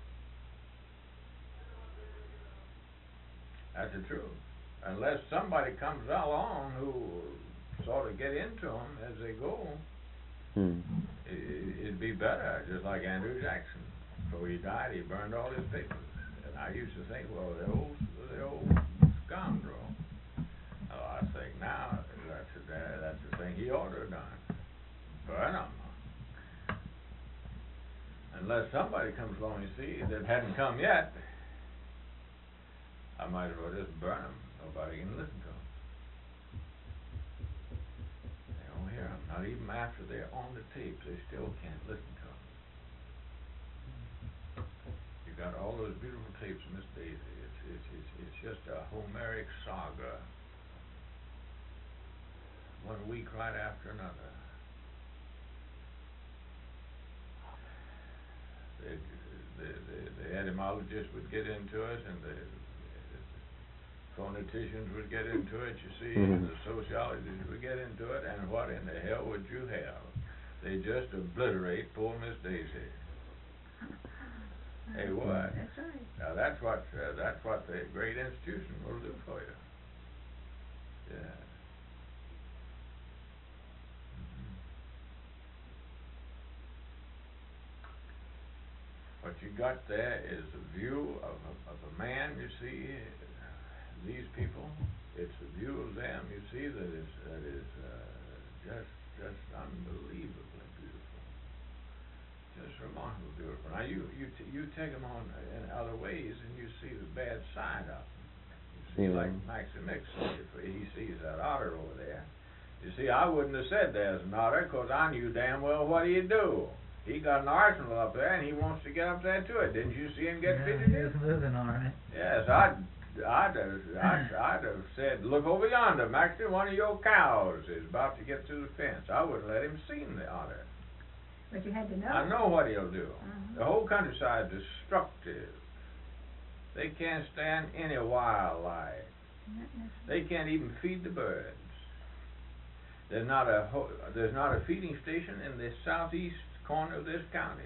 That's the truth. Unless somebody comes along who sort of get into them as they go, it'd be better. Just like Andrew Jackson. Before he died, he burned all his papers. And I used to think, well, the old scoundrel. Oh, I think now that's the thing he ought to have done. Burn them. And unless somebody comes along, you see, that hadn't come yet, I might as well just burn them. Nobody can listen to them. They don't hear them. Not even after they're on the tapes, they still can't listen to them. You got all those beautiful tapes, Miss Daisy. It's just a Homeric saga. One week right after another. The etymologists would get into it, and the phoneticians would get into it, you see, and the sociologists would get into it, and what in the hell would you have? They just obliterate poor Miss Daisy. Hey, what? That's right. Now that's what the great institution will do for you. Yeah. What you got there is a view of a man, you see, these people, it's a view of them, you see, that is just unbelievably beautiful. Just remarkably beautiful. Now you take them on in other ways and you see the bad side of them. You see, like Maxim X, if he sees that otter over there. You see, I wouldn't have said there's an otter, because I knew damn well what he'd do. He got an arsenal up there, and he wants to get up there to it. Didn't you see him get fitted in? He was moving all right. Yes, I'd have said, look over yonder, Maxie, one of your cows is about to get through the fence. I wouldn't let him see the otter. But you had to know. I know what he'll do. Uh-huh. The whole countryside's destructive. They can't stand any wildlife. They can't even feed the birds. There's not a feeding station in the southeast corner of this county.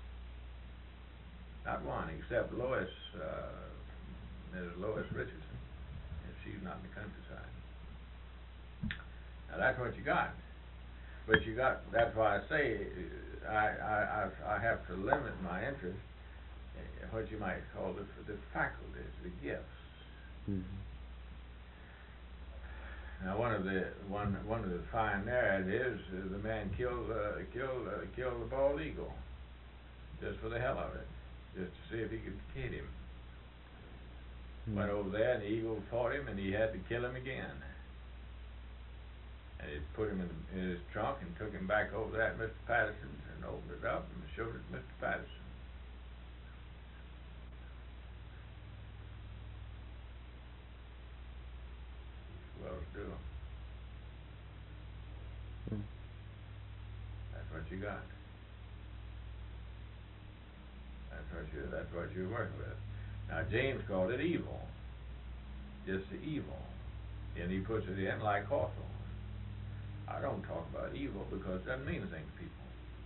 Not one, except Lois, there's Lois Richardson, and she's not in the countryside. Now that's what you got. But you got, that's why I say, I have to limit my interest in what you might call the faculties, the gifts. Mm-hmm. Now one of the fine narratives is the man killed the bald eagle, just for the hell of it, just to see if he could hit him. Went over there and the eagle fought him and he had to kill him again. And he put him in his trunk and took him back over there at Mr. Patterson's and opened it up and showed it to Mr. Patterson. Well to do. That's what you got. That's what you work with. Now James called it evil. Just the evil. And he puts it in like Hawthorne. I don't talk about evil because it doesn't mean a thing to people.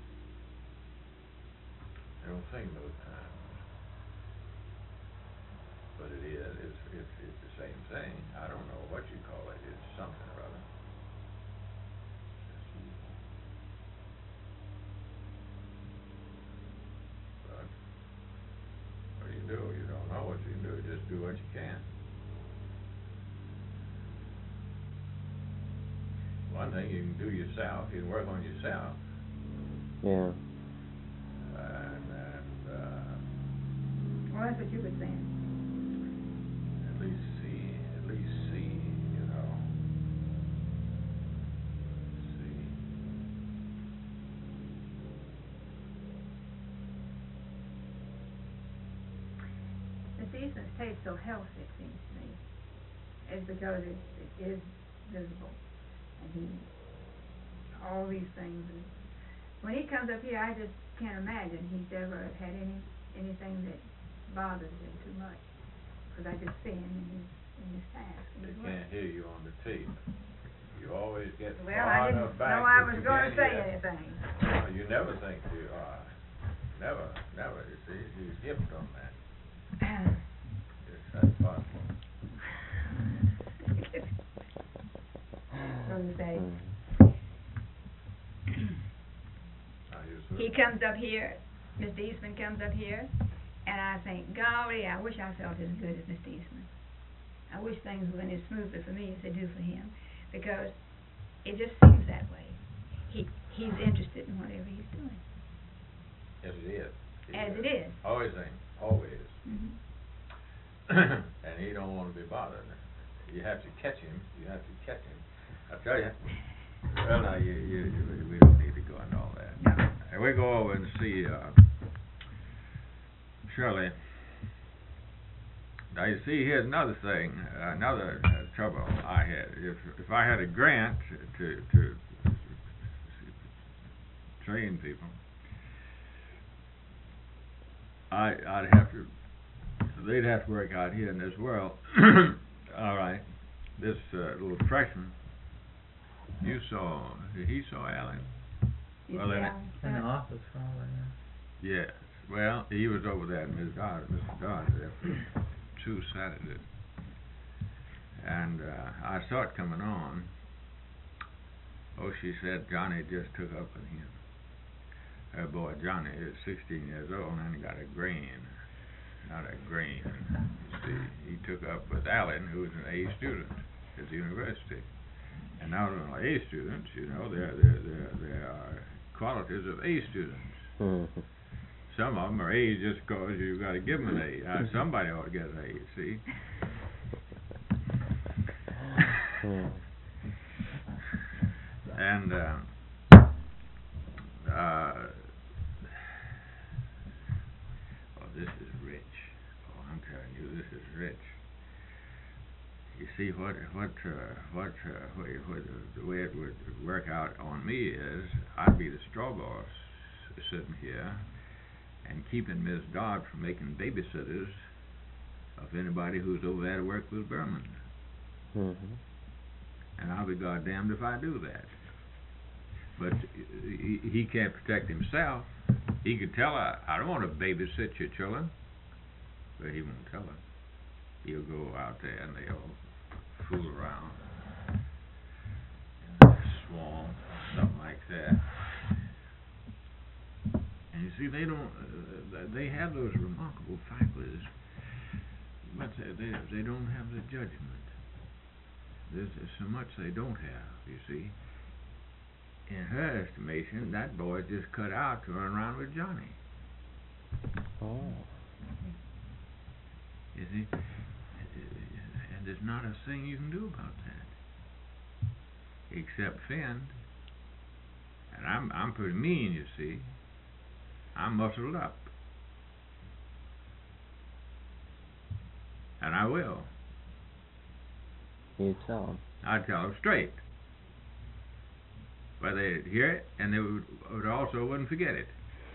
They don't think those times. But it is. It's the same thing. I don't know what you call it. It's something or other. Just evil. But what do you do? You don't know what you can do. Just do what you can. One thing you can do yourself, you can work on yourself. Yeah. Well, that's what you were saying. At least see, you know. See. The seasons taste so healthy, it seems to me. It's because it is visible. And all these things. And when he comes up here, I just can't imagine he's ever had anything that bothers him too much. Because I just see him in his task. They can't hear you on the tape. You always get well, I didn't know I was going to say anything. No, you never think you are. Never, you see. You're gift on that. Yes, that's possible. He comes up here, Mr. Eastman comes up here, and I think, golly, I wish I felt as good as Mr. Eastman. I wish things went as smoothly for me as they do for him, because it just seems that way. He's interested in whatever he's doing. Yes, it is. as it is. Always think, always. Mhm. And he don't want to be bothered. You have to catch him. You have to catch him. I tell you. Well, now we don't need to go into all that. No. And we go over and see Shirley. Now you see, here's another thing, another trouble I had. If I had a grant to train people, I'd have to. They'd have to work out here in this world. All right, this little freshman. He saw Alan. Well, then In the office probably. Yeah. yes. Well, he was over there at Mr. Dodd there for 2 Saturdays. And I saw it coming on. Oh, she said Johnny just took up with him. Her boy Johnny is 16 years old and got a grain. Not a grain. You see, he took up with Alan, who was an A student at the university. And not only A students, you know, there are qualities of A students. Mm-hmm. Some of them are A's just because you've got to give them an A. Somebody ought to get an A, you see. And this is rich. Oh, I'm telling you, this is rich. You see, what the way it would work out on me is I'd be the straw boss sitting here and keeping Miss Dodd from making babysitters of anybody who's over there to work with Berman. Mm-hmm. And I'll be goddamned if I do that. But he can't protect himself. He could tell her, I don't want to babysit your children. But he won't tell her. He'll go out there and they'll fool around in the swamp, something like that. And you see, they don't. They have those remarkable faculties, but they don't have the judgment. There's so much they don't have. You see, in her estimation, that boy just cut out to run around with Johnny. Oh. You see, and there's not a thing you can do about that, except fend. And I'm pretty mean, you see. I'm muscled up. And I will. You tell them. I tell them straight. But they'd hear it, and they would also wouldn't forget it.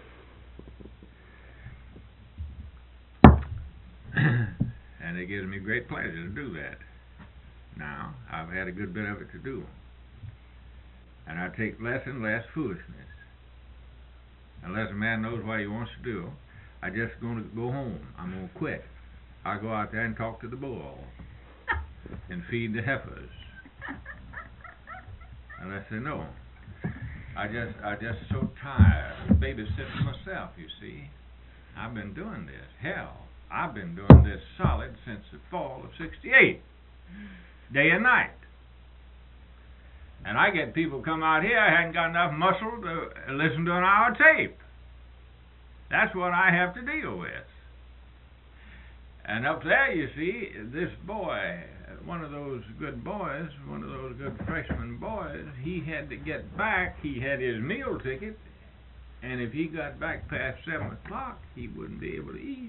And it gives me great pleasure to do that. Now, I've had a good bit of it to do. And I take less and less foolishness. Unless a man knows what he wants to do, I just going to go home. I'm going to quit. I'll go out there and talk to the bull and feed the heifers. And I say, no. I just so tired of babysitting myself, you see. I've been doing this. Hell, I've been doing this solid since the fall of '68. Day and night. And I get people come out here, I hadn't got enough muscle to listen to an hour tape. That's what I have to deal with. And up there, you see, this boy, one of those good boys, one of those good freshman boys, he had to get back. He had his meal ticket, and if he got back past 7 o'clock, he wouldn't be able to eat.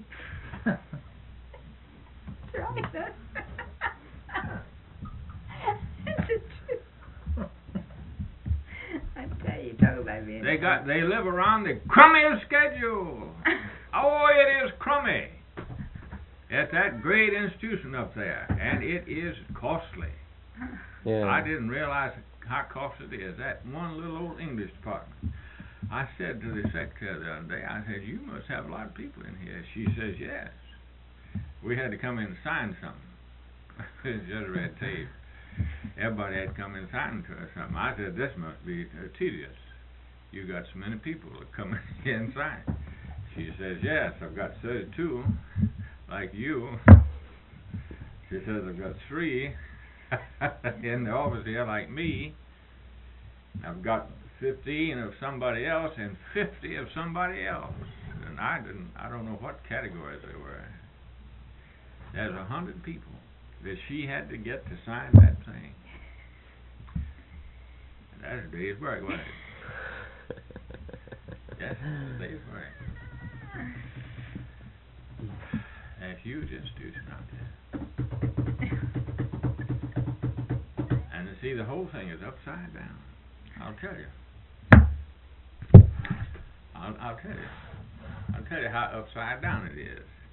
I tell you, talk about being. They live around the crummiest schedule. Oh, it is crummy. At that great institution up there, and it is costly. Yeah. I didn't realize how costly it is. That one little old English department. I said to the secretary the other day, I said, you must have a lot of people in here. She says, yes. We had to come in and sign something. It's just red tape. Everybody had to come in and sign to her something. I said, this must be tedious. You got so many people that come in here and sign. She says, yes, I've got 32. Like you. She says, I've got 3 in the office here like me. I've got 15 of somebody else and 50 of somebody else. And and I don't know what categories they were. There's 100 people that she had to get to sign that thing. And that's a day's work, wasn't it? Yes, a day's work. That's huge institution out there. And to see the whole thing is upside down. I'll tell you. I'll tell you how upside down it is.